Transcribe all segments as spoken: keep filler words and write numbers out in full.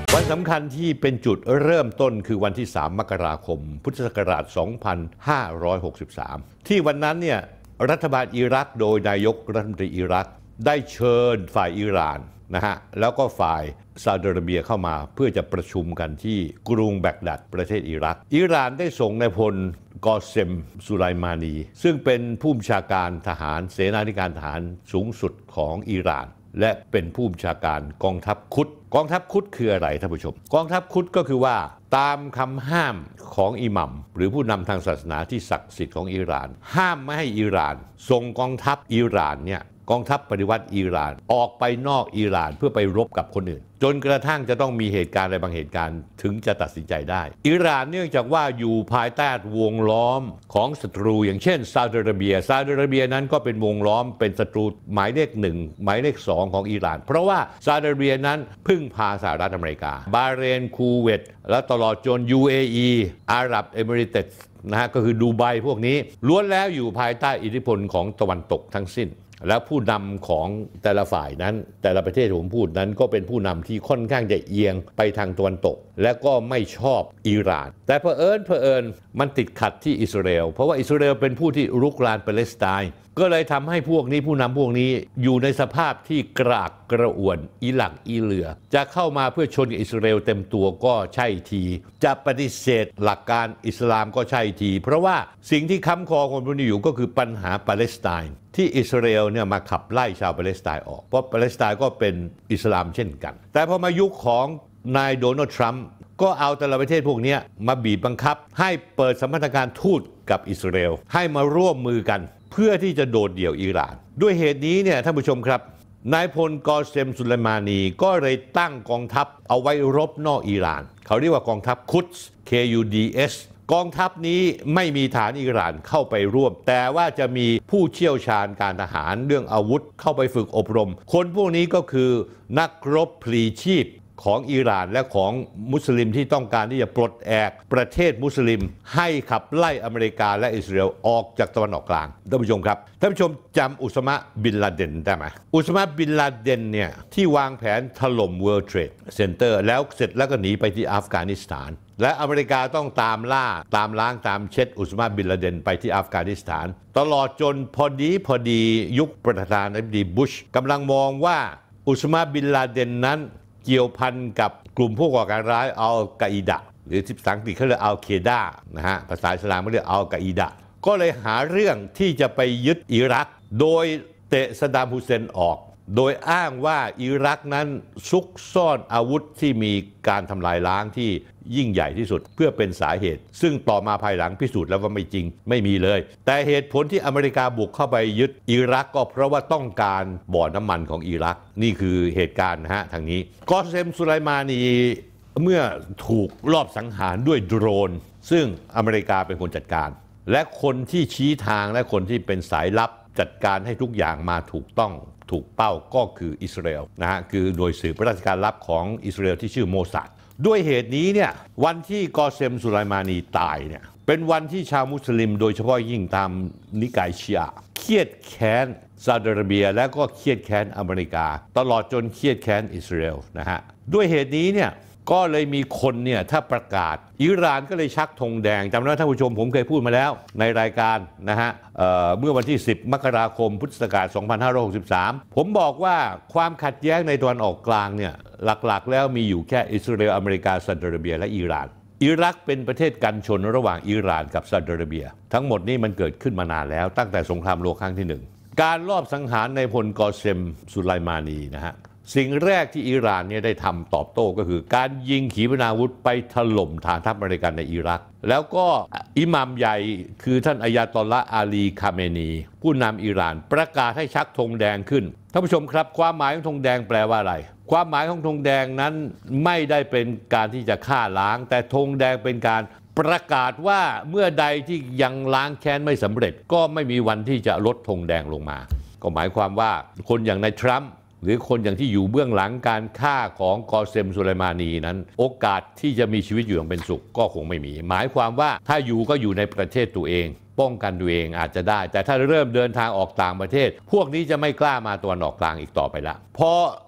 วันสำคัญที่เป็นจุดเริ่มต้นคือวันที่สามมกราคมพุทธศักราชสองพันห้าร้อยหกสิบสามที่วันนั้นเนี่ยรัฐบาลอิรักโดยนายกรัฐมนตรีอิรักได้เชิญฝ่ายอิหร่านนะฮะแล้วก็ฝ่ายซาอุดิอาระเบียเข้ามาเพื่อจะประชุมกันที่กรุงแบกดัดประเทศอิรักอิหร่านได้ส่งนายพลกอเซมสุไลมานีซึ่งเป็นผู้บัญชาการทหารเสนาธิการทหารสูงสุดของอิหร่านและเป็นผู้บัญชาการกองทัพคุดกองทัพคุดคืออะไรท่านผู้ชมกองทัพคุดก็คือว่าตามคำห้ามของอิหมัมหรือผู้นำทางศาสนาที่ศักดิ์สิทธิ์ของอิหร่านห้ามไม่ให้อิหร่านส่งกองทัพอิหร่านเนี่ยกองทัพปฏิวัติอิหร่านออกไปนอกอิหร่านเพื่อไปรบกับคนอื่นจนกระทั่งจะต้องมีเหตุการณ์อะไรบางเหตุการณ์ถึงจะตัดสินใจได้อิหร่านเนื่องจากว่าอยู่ภายใต้วงล้อมของศัตรูอย่างเช่นซาอุดิอาระเบียซาอุดิอาระเบียนั้นก็เป็นวงล้อมเป็นศัตรูหมายเลขหนึ่งหมายเลขสองของอิหร่านเพราะว่าซาอุดิอาระเบียนั้นพึ่งพาสหรัฐอเมริกาบาห์เรนคูเวตและตลอดจน ยู เอ อี อาหรับเอมิเรตส์นะฮะก็คือดูไบพวกนี้ล้วนแล้วอยู่ภายใต้อิทธิพลของตะวันตกทั้งสิ้นและผู้นำของแต่ละฝ่ายนั้นแต่ละประเทศผมพูดนั้นก็เป็นผู้นำที่ค่อนข้างจะเอียงไปทางตะวันตกและก็ไม่ชอบอิหร่านแต่เผอิญเผอิญมันติดขัดที่อิสราเอลเพราะว่าอิสราเอลเป็นผู้ที่รุกรานปาเลสไตน์ก็เลยทำให้พวกนี้ผู้นำพวกนี้อยู่ในสภาพที่กรากกระอ่วนอีหลักอีเหลือจะเข้ามาเพื่อชนอิสราเอลเต็มตัวก็ใช่ทีจะปฏิเสธหลักการอิสลามก็ใช่ทีเพราะว่าสิ่งที่ค้ำคอคนพวกนี้อยู่ก็คือปัญหาปาเลสไตน์ที่อิสราเอลเนี่ยมาขับไล่ชาวปาเลสไตน์ออกเพราะปาเลสไตน์ก็เป็นอิสลามเช่นกันแต่พอมายุคของนายโดนัลด์ทรัมป์ก็เอาแต่ละประเทศพวกนี้มาบีบบังคับให้เปิดสัมพันธการทูตกับอิสราเอลให้มาร่วมมือกันเพื่อที่จะโดดเดี่ยวอิหร่านด้วยเหตุนี้เนี่ยท่านผู้ชมครับนายพลกอเซมสุไลมานีก็เลยตั้งกองทัพเอาไว้รบนอกอิหร่านเขาเรียกว่ากองทัพคุดส์ เค ยู ดี เอส กองทัพนี้ไม่มีฐานอิหร่านเข้าไปร่วมแต่ว่าจะมีผู้เชี่ยวชาญการทหารเรื่องอาวุธเข้าไปฝึกอบรมคนพวกนี้ก็คือนักรบพลีชีพของอิหร่านและของมุสลิมที่ต้องการที่จะปลดแอกประเทศมุสลิมให้ขับไล่อเมริกาและอิสราเอลออกจากตะวันออกกลางท่านผู้ชมครับท่านผู้ชมจำอุสมะบินลาเดนได้ไหมอุสมะบินลาเดนเนี่ยที่วางแผนถล่ม World Trade Center แล้วเสร็จแล้วก็หนีไปที่อัฟกานิสถานและอเมริกาต้องตามล่าตามล้างตามเช็ดอุสมะบินลาเดนไปที่อัฟกานิสถานตลอดจนพอดีพอดียุคประธานาธิบดีบุชกำลังมองว่าอุสมะบินลาเดนนั้นเกี่ยวพันกับกลุ่มผู้ก่อการร้ายอัลกออิดะหรือที่ภาษาอังกฤษเขาเรียกอัลเคดานะฮะภาษาอิสลามเขาเรียกอัลกออิดะก็เลยหาเรื่องที่จะไปยึดอิรักโดยเตะซัดดามฮุเซนออกโดยอ้างว่าอิรักนั้นซุกซ่อนอาวุธที่มีการทำลายล้างที่ยิ่งใหญ่ที่สุดเพื่อเป็นสาเหตุซึ่งต่อมาภายหลังพิสูจน์แล้วว่าไม่จริงไม่มีเลยแต่เหตุผลที่อเมริกาบุกเข้าไปยึดอิรักก็เพราะว่าต้องการบ่อน้ำมันของอิรักนี่คือเหตุการณ์นะฮะทางนี้กอเซมสุไลมานีเมื่อถูกลอบสังหารด้วยโดรนซึ่งอเมริกาเป็นคนจัดการและคนที่ชี้ทางและคนที่เป็นสายลับจัดการให้ทุกอย่างมาถูกต้องถูกเป้าก็คืออิสราเอลนะฮะคือหน่วยสืบราชการลับของอิสราเอลที่ชื่อโมซัดด้วยเหตุนี้เนี่ยวันที่กอเซมสุไลมานีตายเนี่ยเป็นวันที่ชาวมุสลิมโดยเฉพาะยิ่งตามนิกายชีอะห์เครียดแค้นซาอุดิอาระเบียและก็เครียดแค้นอเมริกาตลอดจนเครียดแค้นอิสราเอลนะฮะด้วยเหตุนี้เนี่ยก็เลยมีคนเนี่ยถ้าประกาศอิหร่านก็เลยชักธงแดงจำได้ท่านผู้ชมผมเคยพูดมาแล้วในรายการนะฮะ เ, เมื่อวันที่สิบมกราคมพุทธศักราชสองพันห้าร้อยหกสิบสามผมบอกว่าความขัดแย้งในตะวันออกกลางเนี่ยหลักๆแล้วมีอยู่แค่อิสราเอลอเมริกาซาอุดิอาระเบียและอิหร่านอิรักเป็นประเทศกันชนระหว่างอิหร่านกับซาอุดิอาระเบียทั้งหมดนี้มันเกิดขึ้นมานานแล้วตั้งแต่สงครามโลกครั้งที่หนึ่งการลอบสังหารในพลกอเซมสุไลมานีนะฮะสิ่งแรกที่อิหร่านเนี่ยได้ทำตอบโต้ก็คือการยิงขีปนาวุธไปถล่มฐานทัพอเมริกันในอิรักแล้วก็อิหมัมใหญ่คือท่านอายาตอลละห์อาลีคาเมนีผู้นำอิหร่านประกาศให้ชักธงแดงขึ้นท่านผู้ชมครับความหมายของธงแดงแปลว่าอะไรความหมายของธงแดงนั้นไม่ได้เป็นการที่จะฆ่าล้างแต่ธงแดงเป็นการประกาศว่าเมื่อใดที่ยังล้างแค้นไม่สำเร็จก็ไม่มีวันที่จะลดธงแดงลงมาก็หมายความว่าคนอย่างนายทรัมป์หรือคนอย่างที่อยู่เบื้องหลังการฆ่าของกอเซมสุไลมานีนั้นโอกาสที่จะมีชีวิตอยู่อย่างเป็นสุขก็คงไม่มีหมายความว่าถ้าอยู่ก็อยู่ในประเทศตัวเองป้องกันตัวเองอาจจะได้แต่ถ้าเริ่มเดินทางออกต่างประเทศพวกนี้จะไม่กล้ามาตะวันออกกลางอีกต่อไปละพอ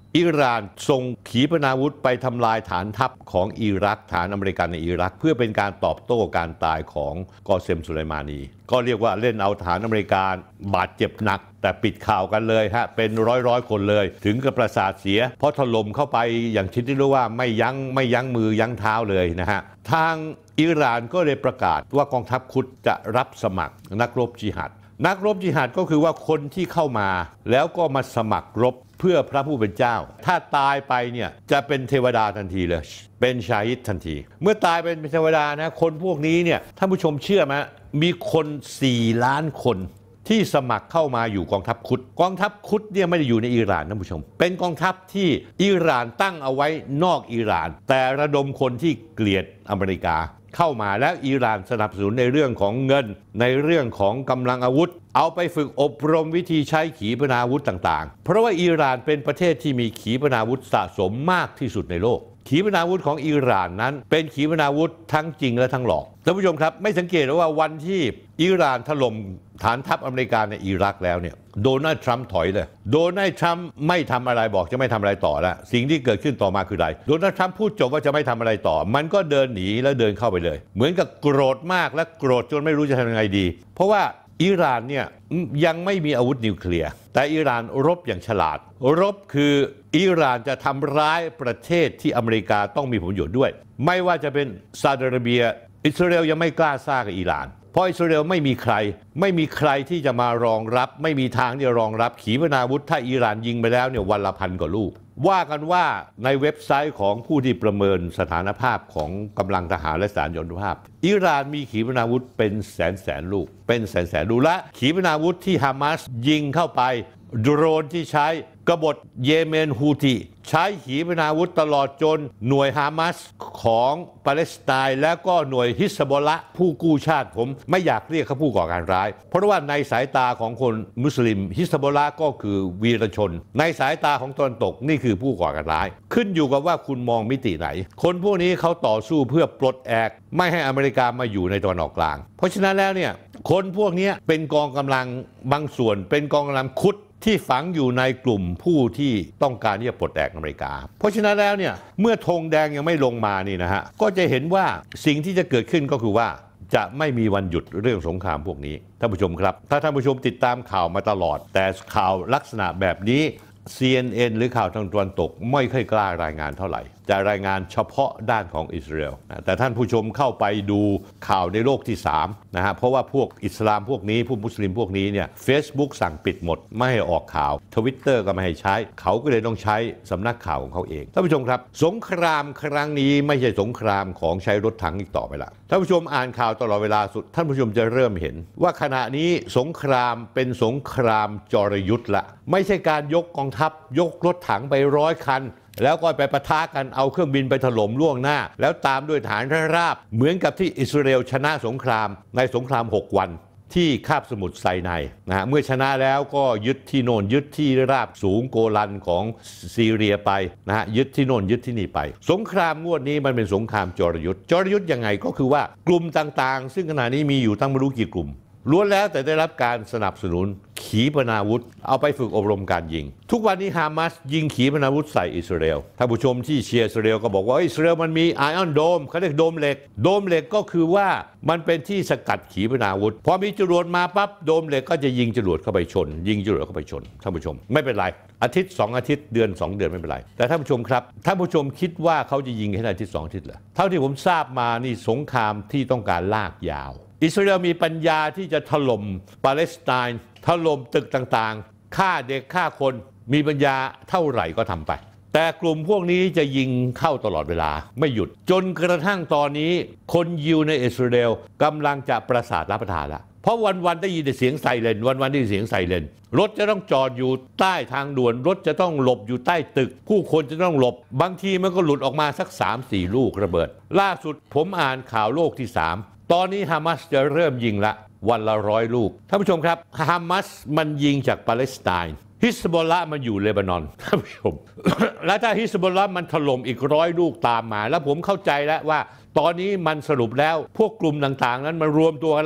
อิหร่านส่งขีปนาวุธไปทำลายฐานทัพของอิรักฐานอเมริกันในอิรักเพื่อเป็นการตอบโต้การตายของกอเซมสุไลมานีก็เรียกว่าเล่นเอาฐานอเมริกันบาดเจ็บหนักแต่ปิดข่าวกันเลยฮะเป็นร้อยร้อยคนเลยถึงกับประสาทเสียเพราะถล่มเข้าไปอย่างที่ที่รู้ว่าไม่ยั้งไม่ยั้งมือยั้งเท้าเลยนะฮะทางอิหร่านก็เลยประกาศว่ากองทัพคุดจะรับสมัครนักรบจิฮัดนักรบจิฮัดก็คือว่าคนที่เข้ามาแล้วก็มาสมัครรบเพื่อพระผู้เป็นเจ้าถ้าตายไปเนี่ยจะเป็นเทวดาทันทีเลยเป็นชาฮิดทันทีเมื่อตายเป็นเทวดานะคนพวกนี้เนี่ยท่านผู้ชมเชื่อไหมมีคนสี่ล้านคนที่สมัครเข้ามาอยู่กองทัพคุดกองทัพคุดเนี่ยไม่ได้อยู่ในอิหร่านท่านผู้ชมเป็นกองทัพที่อิหร่านตั้งเอาไว้นอกอิหร่านแต่ระดมคนที่เกลียดอเมริกาเข้ามาแล้วอิหร่านสนับสนุนในเรื่องของเงินในเรื่องของกำลังอาวุธเอาไปฝึกอบรมวิธีใช้ขีปนาวุธต่างๆเพราะว่าอิหร่านเป็นประเทศที่มีขีปนาวุธสะสมมากที่สุดในโลกขีปนาวุธของอิหร่านนั้นเป็นขีปนาวุธทั้งจริงและทั้งหลอกท่านผู้ชมครับไม่สังเกตว่าวันที่อิหร่านถล่มฐานทัพอเมริกันในอิรักแล้วเนี่ยโดนัลด์ทรัมป์ถอยเลยโดนัลด์ทรัมป์ไม่ทำอะไรบอกจะไม่ทำอะไรต่อแล้วสิ่งที่เกิดขึ้นต่อมาคืออะไรโดนัลด์ทรัมป์พูดจบว่าจะไม่ทำอะไรต่อมันก็เดินหนีแล้วเดินเข้าไปเลยเหมือนกับโกรธมากและโกรธจนไม่รู้จะทำยังไงดีเพราะว่าอิหร่านเนี่ยยังไม่มีอาวุธนิวเคลียร์แต่อิหร่านรบอย่างฉลาดรบคืออิหร่านจะทำร้ายประเทศที่อเมริกาต้องมีผลประโยชน์ด้วยไม่ว่าจะเป็นซาอุดิอาระเบียอิสราเอลยังไม่กล้าซ่ากับอิหร่านเพราะอิสราเอลไม่มีใครไม่มีใครที่จะมารองรับไม่มีทางที่จะรองรับขีปนาวุธถ้าอิหร่านยิงไปแล้วเนี่ยวันละพันกว่าลูกว่ากันว่าในเว็บไซต์ของผู้ที่ประเมินสถานภาพของกำลังทหารและสารยนต์ภาพอิหร่านมีขีปนาวุธเป็นแสนแสนลูกเป็นแสนแสนลูกและขีปนาวุธที่ฮามาสยิงเข้าไปโดรนที่ใช้กบฏเยเมนฮูธีใช้ขีปนาวุธตลอดจนหน่วยฮามาสของปาเลสไตน์แล้วก็หน่วยฮิซบอลละผู้กู้ชาติผมไม่อยากเรียกเขาผู้ก่อการร้ายเพราะว่าในสายตาของคนมุสลิมฮิซบอลละก็คือวีรชนในสายตาของตะวันตกนี่คือผู้ก่อการร้ายขึ้นอยู่กับว่าคุณมองมิติไหนคนพวกนี้เขาต่อสู้เพื่อปลดแอกไม่ให้อเมริกามาอยู่ในตะวันออกกลางเพราะฉะนั้นแล้วเนี่ยคนพวกนี้เป็นกองกำลังบางส่วนเป็นกองกำลังคุดที่ฝังอยู่ในกลุ่มผู้ที่ต้องการที่จะปลดแอกอเมริกาเพราะฉะนั้นแล้วเนี่ยเมื่อธงแดงยังไม่ลงมานี่นะฮะก็จะเห็นว่าสิ่งที่จะเกิดขึ้นก็คือว่าจะไม่มีวันหยุดเรื่องสงครามพวกนี้ท่านผู้ชมครับถ้าท่านผู้ชมติดตามข่าวมาตลอดแต่ข่าวลักษณะแบบนี้ ซี เอ็น เอ็น หรือข่าวทางตะวันตกไม่ค่อยกล้ารายงานเท่าไหร่จะรายงานเฉพาะด้านของอิสราเอลแต่ท่านผู้ชมเข้าไปดูข่าวในโลกที่สามนะฮะเพราะว่าพวกอิสลามพวกนี้พวกมุสลิมพวกนี้เนี่ย Facebook สั่งปิดหมดไม่ให้ออกข่าว Twitter ก็ไม่ให้ใช้เขาก็เลยต้องใช้สำนักข่าวของเขาเองท่านผู้ชมครับสงครามครั้งนี้ไม่ใช่สงครามของใช้รถถังอีกต่อไปละท่านผู้ชมอ่านข่าวตลอดเวลาสุดท่านผู้ชมจะเริ่มเห็นว่าขณะนี้สงครามเป็นสงครามจรยุทธ์ละไม่ใช่การยกกองทัพยกรถถังไปร้อยคันแล้วก็ไปปะทะกันเอาเครื่องบินไปถล่มล่วงหน้าแล้วตามด้วยฐานราบเหมือนกับที่อิสราเอลชนะสงครามในสงครามหกวันที่คาบสมุทรไซไนนะฮะเมื่อชนะแล้วก็ยึดที่โน่นยึดที่ราบสูงโกลันของซีเรียไปนะฮะยึดที่โน่นยึดที่นี่ไปสงครามงวดนี้มันเป็นสงครามจรยุทธ์จรยุทธ์ยังไงก็คือว่ากลุ่มต่างๆซึ่งขณะนี้มีอยู่ตั้งไม่รู้กี่กลุ่มล้วนแล้วแต่ได้รับการสนับสนุนขีปนาวุธเอาไปฝึกอบรมการยิงทุกวันนี้ฮามาสยิงขีปนาวุธใส่อิสราเอลท่านผู้ชมที่เชียร์อิสราเอลก็บอกว่าอิสราเอลมันมีไอออนโดมเขาเรียกโดมเหล็กโดมเหล็กก็คือว่ามันเป็นที่สกัดขีปนาวุธพอมีจรวดมาปั๊บโดมเหล็กก็จะยิงจรวดเข้าไปชนยิงจรวดเข้าไปชนท่านผู้ชมไม่เป็นไรอาทิตย์สองอาทิตย์เดือนสองเดือนไม่เป็นไรแต่ท่านผู้ชมครับท่านผู้ชมคิดว่าเขาจะยิงแค่อาทิตย์สองอาทิตย์เหรอเท่าที่ผมทราบมานี่สงครามที่ต้องการลากยาวอิสราเอลมีปัญญาที่จะถล่มปาเลสไตน์ถล่มตึกต่างๆฆ่าเด็กฆ่าคนมีปัญญาเท่าไหร่ก็ทำไปแต่กลุ่มพวกนี้จะยิงเข้าตลอดเวลาไม่หยุดจนกระทั่งตอนนี้คนยิวในอิสราเอลกำลังจะประสาทรับประทานละเพราะวันๆได้ยินแต่เสียงไซเรนวันๆได้ยินเสียงไซเรนรถจะต้องจอดอยู่ใต้ทางด่วนรถจะต้องหลบอยู่ใต้ตึกผู้คนจะต้องหลบบางทีมันก็หลุดออกมาสัก สามสี่ ลูกระเบิดล่าสุดผมอ่านข่าวโลกที่สามตอนนี้ฮามาสจะเริ่มยิงละวันละร้อยลูกท่านผู้ชมครับฮามาสมันยิงจากปาเลสไตน์ฮิซบอลละมันอยู่เลบานอนท่านผู้ชม แล้วถ้าฮิซบอลละมันถล่มอีกร้อยลูกตามมาแล้วผมเข้าใจแล้วว่าตอนนี้มันสรุปแล้วพวกกลุ่มต่างๆนั้นมารวมตัวกันแล้ว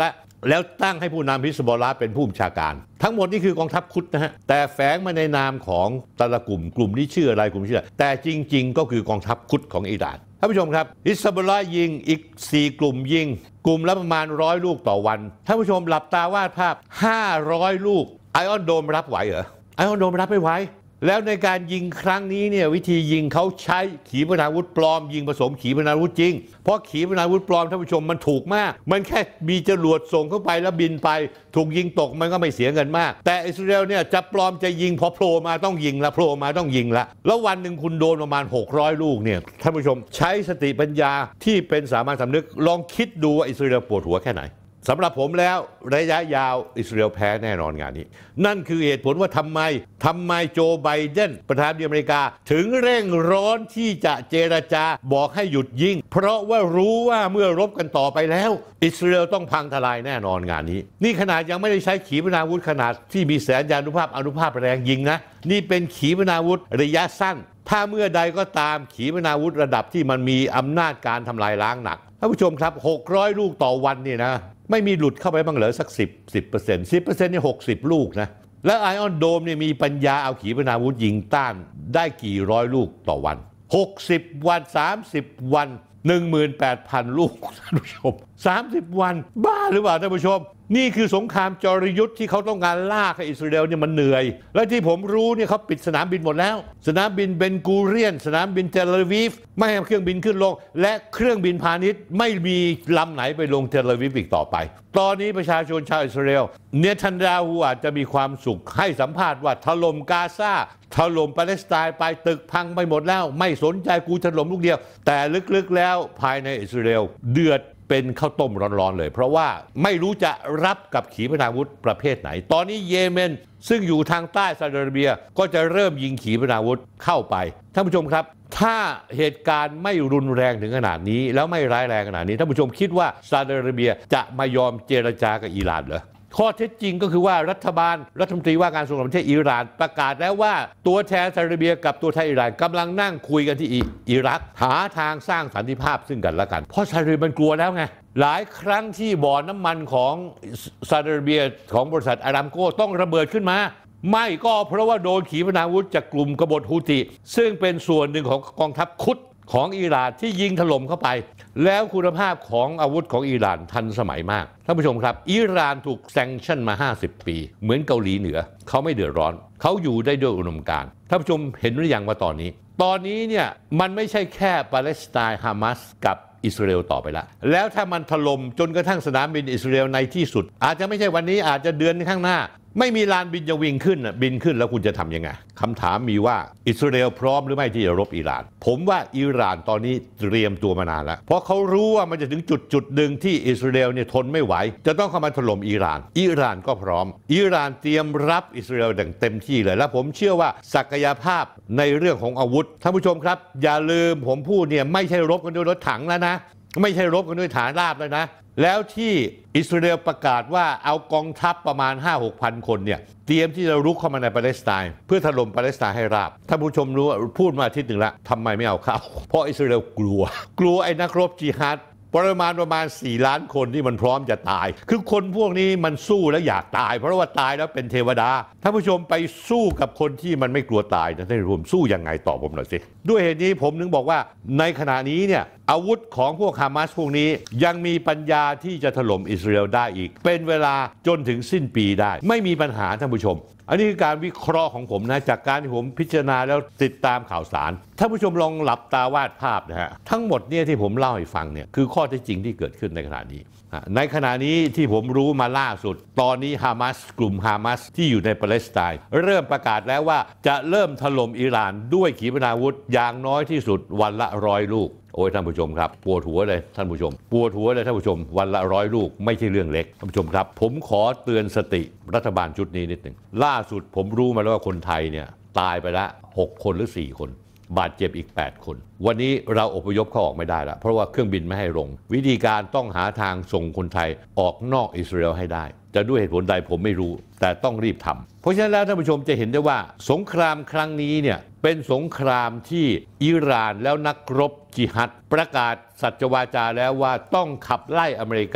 แล้วตั้งให้ผู้นำฮิซบอลลาห์เป็นผู้บัญชาการทั้งหมดนี่คือกองทัพคุดนะฮะแต่แฝงมาในนามของแต่ละกลุ่มกลุ่มนี้ชื่ออะไรกลุ่มชื่อแต่จริงๆก็คือกองทัพคุดของอิหร่านท่านผู้ชมครับฮิซบอลลาห์ยิงอีกสี่กลุ่มยิงกลุ่มละประมาณร้อยลูกต่อวันท่านผู้ชมหลับตาวาดภาพห้าร้อยลูกไอออนโดมรับไหวเหรอไอออนโดมรับไม่ไหวแล้วในการยิงครั้งนี้เนี่ยวิธียิงเขาใช้ขีปนาวุธปลอมยิงผสมขีปนาวุธจริงเพราะขีปนาวุธปลอมท่านผู้ชมมันถูกมากมันแค่มีจรวดส่งเข้าไปแล้วบินไปถูกยิงตกมันก็ไม่เสียเงินมากแต่อิสราเอลเนี่ยจะปลอมจะยิงพอโผล่มาต้องยิงละโผล่มาต้องยิงละแล้ววันหนึ่งคุณโดนประมาณหกร้อยลูกเนี่ยท่านผู้ชมใช้สติปัญญาที่เป็นสามัญสำนึกลองคิดดูว่าอิสราเอลปวดหัวแค่ไหนสำหรับผมแล้วระยะยาวอิสราเอลแพ้แน่นอนงานนี้นั่นคือเหตุผลว่าทำไมทำไมโจไบเดนประธานาธิบดีอเมริกาถึงเร่งร้อนที่จะเจรจาบอกให้หยุดยิงเพราะว่ารู้ว่าเมื่อรบกันต่อไปแล้วอิสราเอลต้องพังทลายแน่นอนงานนี้นี่ขนาดยังไม่ได้ใช้ขีปนาวุธขนาดที่มีแสนยานุภาพอนุภาพแรงยิงนะนี่เป็นขีปนาวุธระยะสั้นถ้าเมื่อใดก็ตามขีปนาวุธระดับที่มันมีอำนาจการทำลายล้างหนักท่านผู้ชมครับหกร้อยลูกต่อวันเนี่ยนะไม่มีหลุดเข้าไปบ้างเหรอสักสิบ สิบเปอร์เซ็นต์ สิบเปอร์เซ็นต์นี่หกสิบลูกนะแล้วไอออนโดมเนี่ยมีปัญญาเอาขีปนาวุธยิงต้านได้กี่ร้อยลูกต่อวันหกสิบวันสามสิบวัน หนึ่งหมื่นแปดพัน ลูกท่านผู้ชมสามสิบวันบ้าหรือเปล่าท่านผู้ชมนี่คือสงครามจรยุทธ์ที่เขาต้องการลากให้อิสราเอลเนี่ยมันเหนื่อยและที่ผมรู้เนี่ยเขาปิดสนามบินหมดแล้วสนามบินเบนกูเรียนสนามบินเทลอาวีฟไม่ให้เครื่องบินขึ้นลงและเครื่องบินพาณิชย์ไม่มีลำไหนไปลงเทลอาวีฟอีกต่อไปตอนนี้ประชาชนชาวอิสราเอลเนทันยาฮูอาจจะมีความสุขให้สัมภาษณ์ว่าถล่มกาซาถล่มปาเลสไตน์ไปตึกพังไปหมดแล้วไม่สนใจกูถล่มลูกเดียวแต่ลึกๆแล้วภายในอิสราเอลเดือดเป็นข้าวต้มร้อนๆเลยเพราะว่าไม่รู้จะรับกับขีปนาวุธประเภทไหนตอนนี้เยเมนซึ่งอยู่ทางใต้ซาอุดิอาระเบียก็จะเริ่มยิงขีปนาวุธเข้าไปท่านผู้ชมครับถ้าเหตุการณ์ไม่รุนแรงถึงขนาดนี้แล้วไม่ร้ายแรงขนาดนี้ท่านผู้ชมคิดว่าซาอุดิอาระเบียจะมายอมเจรจากับอิหร่านเหรอข้อเท็จจริงก็คือว่ารัฐบาลรัฐมนตรีว่าการกระทรวงต่างประเทศอิหร่านประกาศแล้วว่าตัวแทนซาอุดิอาระเบียกับตัวแทนอิหร่านกำลังนั่งคุยกันที่อิรักหาทางสร้างสันติภาพซึ่งกันและกันเพราะซาอุดิอาระเบียมันกลัวแล้วไงหลายครั้งที่บ่อน้ำมันของซาอุดิอาระเบียของบริษัทอารามโกต้องระเบิดขึ้นมาไม่ก็เพราะว่าโดนขีปนาวุธจากกลุ่มกบฏฮูติซึ่งเป็นส่วนหนึ่งของกองทัพคุดของอิหร่านที่ยิงถล่มเข้าไปแล้วคุณภาพของอาวุธของอิหร่านทันสมัยมากท่านผู้ชมครับอิหร่านถูกแซงชั่นมาห้าสิบปีเหมือนเกาหลีเหนือเขาไม่เดือดร้อนเขาอยู่ได้ด้วยอุดมการณ์ท่านผู้ชมเห็นหรือยังว่าตอนนี้ตอนนี้เนี่ยมันไม่ใช่แค่ปาเลสไตน์ฮามาสกับอิสราเอลต่อไปแล้วแล้วถ้ามันถล่มจนกระทั่งสนามบินอิสราเอลในที่สุดอาจจะไม่ใช่วันนี้อาจจะเดือนข้างหน้าไม่มีลานบินจะวิ่งขึ้นบินขึ้นแล้วคุณจะทำยังไงคำถามมีว่าอิสราเอลพร้อมหรือไม่ที่จะรบอิหร่านผมว่าอิหร่านตอนนี้เตรียมตัวมานานแล้วเพราะเขารู้ว่ามันจะถึงจุดจุดหนึ่งที่อิสราเอลเนี่ยทนไม่ไหวจะต้องเข้ามาถล่มอิหร่านอิหร่านก็พร้อมอิหร่านเตรียมรับอิสราเอลอย่างเต็มที่เลยและผมเชื่อว่าศักยภาพในเรื่องของอาวุธท่านผู้ชมครับอย่าลืมผมพูดเนี่ยไม่ใช่รบกันด้วยรถถังแล้วนะไม่ใช่รบกันด้วยฐานราบเลยนะแล้วที่อิสราเอลประกาศว่าเอากองทัพประมาณ ห้าหกพัน คนเนี่ยเตรียมที่จะรุกเข้ามาในปาเลสไตน์เพื่อถล่มปาเลสไตน์ให้ราบท่านผู้ชมรู้พูดมาอาทิตย์หนึ่งแล้วทำไมไม่เอาเข้าเพราะอิสราเอลกลัวกลัวไอ้นักรบจิฮาดปริมาณประมาณสี่ล้านคนที่มันพร้อมจะตายคือคนพวกนี้มันสู้แล้วอยากตายเพราะว่าตายแล้วเป็นเทวดาท่านผู้ชมไปสู้กับคนที่มันไม่กลัวตายนะท่านผู้ชมสู้ยังไงตอบผมหน่อยสิด้วยเหตุนี้ผมนึงบอกว่าในขณะนี้เนี่ยอาวุธของพวกฮามาสพวกนี้ยังมีปัญญาที่จะถล่มอิสราเอลได้อีกเป็นเวลาจนถึงสิ้นปีได้ไม่มีปัญหาท่านผู้ชมอันนี้คือการวิเคราะห์ของผมนะจากการที่ผมพิจารณาแล้วติดตามข่าวสารท่านผู้ชมลองหลับตาวาดภาพนะฮะทั้งหมดเนี่ยที่ผมเล่าให้ฟังเนี่ยคือข้อเท็จจริงที่เกิดขึ้นในขณะนี้ในขณะนี้ที่ผมรู้มาล่าสุดตอนนี้ฮามาสกลุ่มฮามาสที่อยู่ในปาเลสไตน์เริ่มประกาศแล้วว่าจะเริ่มถล่มอิหร่านด้วยขีปนาวุธอย่างน้อยที่สุดวันละร้อยลูกโอ้ยท่านผู้ชมครับปวดหัวเลยท่านผู้ชมปวดหัวเลยท่านผู้ชมวันละร้อยลูกไม่ใช่เรื่องเล็กท่านผู้ชมครับผมขอเตือนสติรัฐบาลชุดนี้นิดหนึ่งล่าสุดผมรู้มาแล้วว่าคนไทยเนี่ยตายไปละหกคนหรือสี่คนบาดเจ็บอีกแปดคนวันนี้เราอพยพเขาออกไม่ได้แล้วเพราะว่าเครื่องบินไม่ให้ลงวิธีการต้องหาทางส่งคนไทยออกนอกอิสราเอลให้ได้จะด้วยเหตุผลใดผมไม่รู้แต่ต้องรีบทำเพราะฉะนั้นแล้วท่านผู้ชมจะเห็นได้ว่าสงครามครั้งนี้เนี่ยเป็นสงครามที่อิหร่านแล้วนักรบจิฮัดประกาศสัจวาจาแล้วว่าต้องขับไล่อเมริกา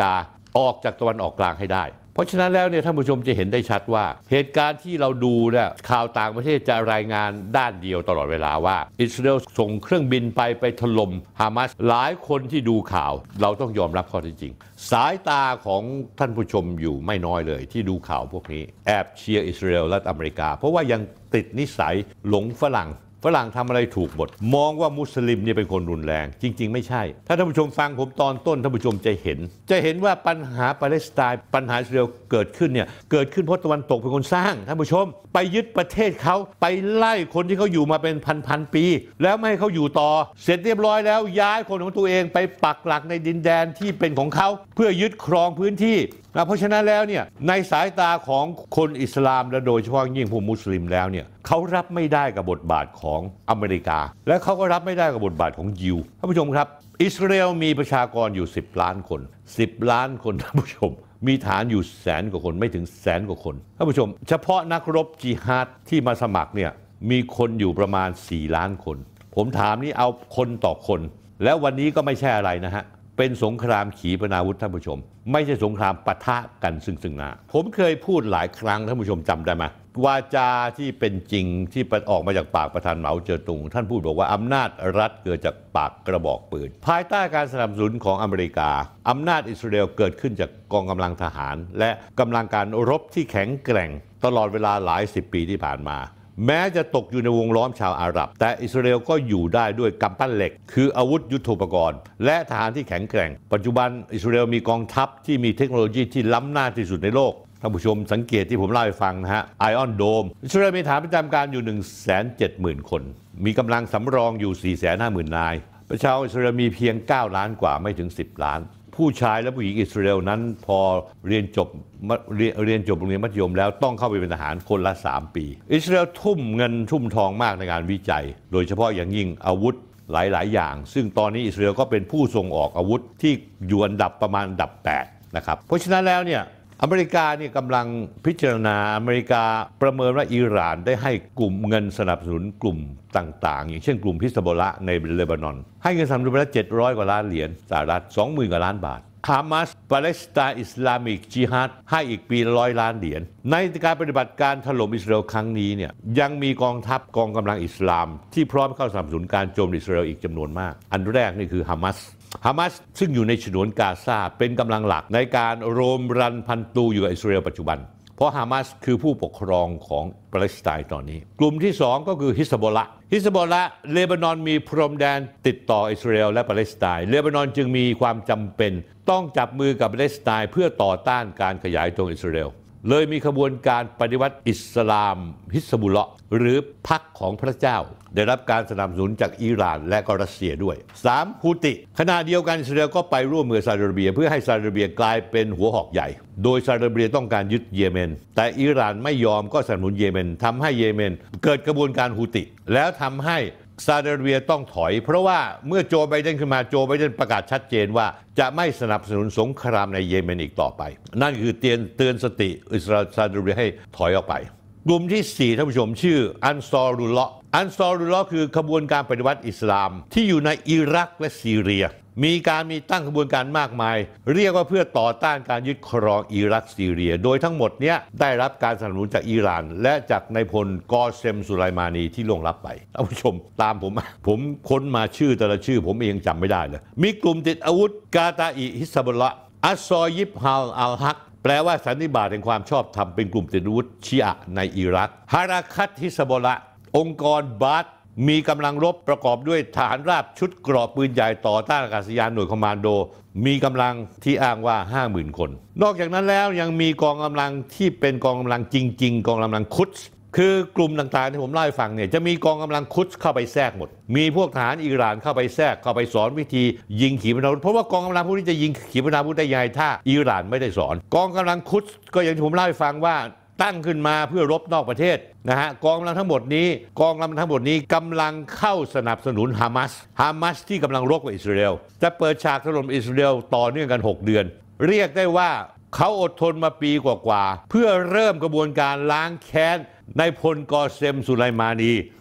ออกจากตะวันออกกลางให้ได้เพราะฉะนั้นแล้วเนี่ยท่านผู้ชมจะเห็นได้ชัดว่าเหตุการณ์ที่เราดูเนี่ยข่าวต่างประเทศจะรายงานด้านเดียวตลอดเวลาว่าอิสราเอลส่งเครื่องบินไปไปถล่มฮามาสหลายคนที่ดูข่าวเราต้องยอมรับข้อเท็จจริงสายตาของท่านผู้ชมอยู่ไม่น้อยเลยที่ดูข่าวพวกนี้แอบเชียร์อิสราเอลและอเมริกาเพราะว่ายังติดนิสัยหลงฝรั่งฝรั่งทำอะไรถูกหมดมองว่ามุสลิมเนี่ยเป็นคนรุนแรงจริงๆไม่ใช่ถ้าท่านผู้ชมฟังผมตอนต้นท่านผู้ชมจะเห็นจะเห็นว่าปัญหาปาเลสไตน์ปัญหาอิสราเอลเกิดขึ้นเนี่ยเกิดขึ้นเพราะตะวันตกเป็นคนสร้างท่านผู้ชมไปยึดประเทศเขาไปไล่คนที่เขาอยู่มาเป็นพันๆปีแล้วไม่ให้เขาอยู่ต่อเสร็จเรียบร้อยแล้วย้ายคนของตัวเองไปปักหลักในดินแดนที่เป็นของเขาเพื่อยึดครองพื้นที่เพราะฉะนั้นแล้วเนี่ยในสายตาของคนอิสลามและโดยเฉพาะยิ่งพวกมุสลิมแล้วเนี่ยเขารับไม่ได้กับบทบาทของอเมริกาและเขาก็รับไม่ได้กับบทบาทของยิวท่านผู้ชมครับอิสราเอลมีประชากรอยู่สิบล้านคนสิบล้านคนท่านผู้ชมมีฐานอยู่แสนกว่าคนไม่ถึงแสนกว่าคนท่านผู้ชมเฉพาะนักรบจิฮาดที่มาสมัครเนี่ยมีคนอยู่ประมาณสี่ล้านคนผมถามนี่เอาคนต่อคนแล้ววันนี้ก็ไม่ใช่อะไรนะฮะเป็นสงครามขีปนาวุธท่านผู้ชมไม่ใช่สงครามปะทะกันซึ่งซึ่งหน้าผมเคยพูดหลายครั้งท่านผู้ชมจำได้ไหมวาจาที่เป็นจริงที่ออกมาจากปากประธานเหมาเจ๋อตุงท่านพูดบอกว่าอำนาจรัฐเกิดจากปากกระบอกปืนภายใต้การสนับสนุนของอเมริกาอำนาจอิสราเอลเกิดขึ้นจากกองกำลังทหารและกำลังการรบที่แข็งแกร่งตลอดเวลาหลายสิบปีที่ผ่านมาแม้จะตกอยู่ในวงล้อมชาวอาหรับแต่อิสราเอลก็อยู่ได้ด้วยกำปั้นเหล็กคืออาวุธยุทโธปกรณ์และทหารที่แข็งแกร่งปัจจุบันอิสราเอลมีกองทัพที่มีเทคโนโลยีที่ล้ำหน้าที่สุดในโลกท่านผู้ชมสังเกตที่ผมเล่าให้ฟังนะฮะไอออนโดมอิสราเอลมีฐานประจำการอยู่ หนึ่งแสนเจ็ดหมื่น คนมีกำลังสำรองอยู่ สี่แสนห้าหมื่น นายประชากรอิสราเอลมีเพียงเก้าล้านกว่าไม่ถึงสิบล้านผู้ชายและผู้หญิงอิสราเอลนั้นพอเรียนจบเรียนเรียนจบโรงเรียนมัธยมแล้วต้องเข้าไปเป็นทหารคนละสามปีอิสราเอลทุ่มเงินทุ่มทองมากในการวิจัยโดยเฉพาะอย่างยิ่งอาวุธหลายๆอย่างซึ่งตอนนี้อิสราเอลก็เป็นผู้ส่งออกอาวุธที่อยู่อันดับประมาณอันดับแปดนะครับเพราะฉะนั้นแล้วเนี่ยอเมริกาเนี่ยกำลังพิจารณาอเมริกาประเมินว่าอิหร่านได้ให้กลุ่มเงินสนับสนุนกลุ่มต่างๆอย่างเช่นกลุ่มฮิซบอลละในเลบานอนให้เงินสนับสนุนไปแล้วเจ็ดร้อยกว่าล้านเหรียญสหรัฐ สองหมื่น กว่าล้านบาทฮามาสปาเลสไตน์อิสลามิกจิฮัดให้อีกปีละร้อยล้านเหรียญในการปฏิบัติการถล่มอิสราเอลครั้งนี้เนี่ยยังมีกองทัพกองกำลังอิสลามที่พร้อมเข้าสนับสนุนการโจมตีอิสราเอลอีกจำนวนมากอันแรกนี่คือฮามาสฮามาสซึ่งอยู่ในฉนวนกาซาเป็นกำลังหลักในการโรมรันพันตูอยู่กับอิสราเอลปัจจุบันเพราะฮามาสคือผู้ปกครองของปาเลสไตน์ตอนนี้กลุ่มที่สองก็คือฮิซบอลละฮิซบอลละเลบานอนมีพรมแดนติดต่ออิสราเอลและปาเลสไตน์เลบานอนจึงมีความจำเป็นต้องจับมือกับปาเลสไตน์เพื่อต่อต้านการขยายตัวอิสราเอลเลยมีขบวนการปฏิวัติอิสลามฮิซบุลเลาะห์หรือพรรคของพระเจ้าได้รับการสนับสนุนจากอิหร่านและก็รัสเซียด้วยสามฮูติขณะเดียวกันอิสราเอลก็ไปร่วมมือซาอุดิอาระเบียเพื่อให้ซาอุดิอาระเบียกลายเป็นหัวหอกใหญ่โดยซาอุดิอาระเบียต้องการยึดเยเมนแต่อิหร่านไม่ยอมก็สนับสนุนเยเมนทำให้เยเมนเกิดกระบวนการฮูติแล้วทำให้ซาอุดิอาระเบียต้องถอยเพราะว่าเมื่อโจไบเดนขึ้นมาโจไบเดนประกาศชัดเจนว่าจะไม่สนับสนุนสงครามในเยเมนอีกต่อไปนั่นคือเตือนเตือนสติอิสราเอลซาอุดิอาระเบียให้ถอยออกไปกลุ่มที่สี่ท่านผู้ชมชื่ออันซอรุลเลาะห์อันซอรุลเลาะห์คือขบวนการปฏิวัติอิสลามที่อยู่ในอิรักและซีเรียมีการมีตั้งขบวนการมากมายเรียกว่าเพื่อต่อต้านการยึดครองอิรักซีเรียโดยทั้งหมดเนี้ยได้รับการสนับสนุนจากอิหร่านและจากนายพลกอเซมสุไลมานีที่ล่วงลับไปท่านผู้ชมตามผมผมค้นมาชื่อแต่ละชื่อผมเองจำไม่ได้เลยมีกลุ่มติดอาวุธกาตาอิฮิซบุลละอัสซอยิบฮาลอัลฮักแปลว่าสันนิบาตแห่งความชอบธรรมเป็นกลุ่มติดอาวุธชีอะห์ในอิรักฮาราคัตฮิซบุลละองค์กรบาธมีกำลังรบประกอบด้วยฐานราบชุดเกราะปืนใหญ่ต่อต้านอากาศยานหน่วยคอมมานโดมีกำลังที่อ้างว่า ห้าหมื่น คนนอกจากนั้นแล้วยังมีกองกำลังที่เป็นกองกำลังจริงๆกองกำลังคุดส์คือกลุ่มต่างๆที่ผมเล่าให้ฟังเนี่ยจะมีกองกำลังคุดส์เข้าไปแทรกหมดมีพวกทหารอิหร่านเข้าไปแทรกเข้าไปสอนวิธียิงขีปนาวุธเพราะว่ากองกำลังพวกนี้จะยิงขีปนาวุธได้ยังไงถ้าอิหร่านไม่ได้สอนกองกำลังคุดส์ก็อย่างที่ผมเล่าให้ฟังว่าตั้งขึ้นมาเพื่อรบนอกประเทศนะฮะกองกำลังทั้งหมดนี้กองกำลังทั้งหมดนี้กำลังเข้าสนับสนุนฮามาสฮามาสที่กำลังรบกับอิสราเอลจะเปิดฉากถล่มอิสราเอลต่อเนื่องกันหกเดือนเรียกได้ว่าเขาอดทนมาปีกว่าๆเพื่อเริ่มกระบวนการล้างแค้นนายพลกอเซมสุไลมานี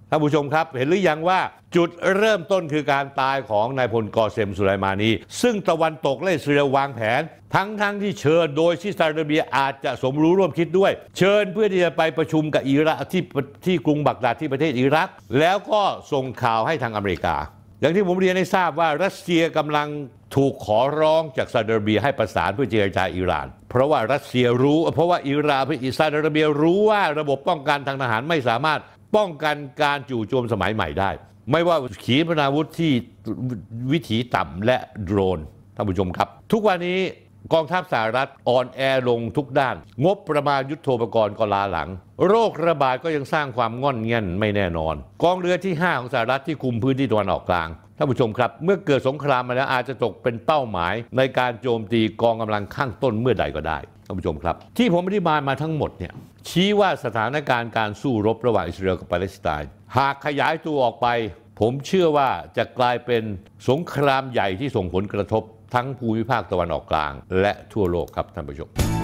ท่านผู้ชมครับเห็นหรือยังว่าจุดเริ่มต้นคือการตายของนายพลกอเซมสุไลมานีซึ่งตะวันตกและอิสราเอลวางแผนทั้งทั้งที่เชิญโดยที่ซาอุดิอาระเบียอาจจะสมรู้ร่วมคิดด้วยเชิญเพื่อที่จะไปประชุมกับอิรักที่ที่กรุงบักดาดที่ประเทศอิรักแล้วก็ส่งข่าวให้ทางอเมริกาอย่างที่ผมเรียนให้ทราบว่ารัสเซียกำลังถูกขอร้องจากซาอุดิอาระเบียให้ประสานเพื่อเจรจาอิหร่านเพราะว่ารัสเซียรู้เพราะว่าอิหร่านซาอุดิอาระเบียรู้ว่าระบบป้องกันทางทหารไม่สามารถป้องกันการจู่โจมสมัยใหม่ได้ไม่ว่าขีปนาวุธที่วิถีต่ำและโดรนท่านผู้ชมครับทุกวันนี้กองทัพสหรัฐอ่อนแอลงทุกด้านงบประมาณยุทโธปกรณ์ก็ล้าหลังโรคระบาดก็ยังสร้างความง่อนเงียนไม่แน่นอนกองเรือที่ห้าของสหรัฐที่คุมพื้นที่ตะวันออกกลางท่านผู้ชมครับเมื่อเกิดสงครามมาแล้วอาจจะตกเป็นเป้าหมายในการโจมตีกองกำลังข้างต้นเมื่อใดก็ได้ท่านผู้ชมครับที่ผมอธิบายมาทั้งหมดเนี่ยชี้ว่าสถานการณ์การสู้รบระหว่างอิสราเอลกับปาเลสไตน์หากขยายตัวออกไปผมเชื่อว่าจะกลายเป็นสงครามใหญ่ที่ส่งผลกระทบทั้งภูมิภาคตะวันออกกลางและทั่วโลกครับท่านผู้ชม